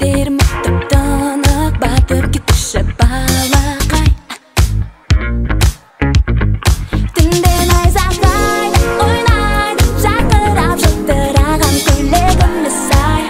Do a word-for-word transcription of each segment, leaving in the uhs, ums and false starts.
Көздерім тып-тынық батып кетуші балақай. Түнде найзағай ойнайды, жарқырап жылтыраған көйлегімді сай.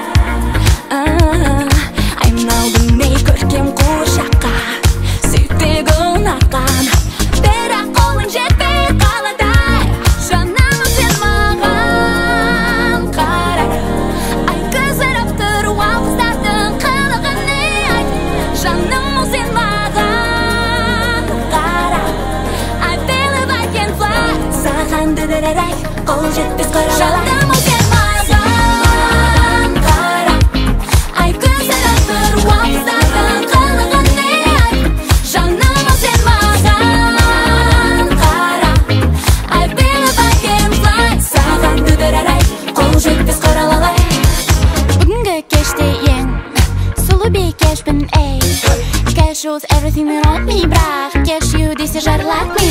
Айналдым ей көркем қуыршаққа, сүйіктегің арқан, бірақ қолың жетпей қаладай. Жаным сен маған қара, ай көзіріп тұр уақыздардың қылығы не ай. Жаным сен маған қара, I feel if I can fly. Саған дүдіререй қол жетпес қаралай. Жаным сен маған қара, ай көзіріп тұр уақыздардың қылығы не ай. Жаным сен маған қара, I feel if I can fly. Саған дүдіререй қол жетпес қаралай. Бүгінгі кеште ең сұлу бикешпін ей. Cash was everything that on me, бірақ catch you десе жарылады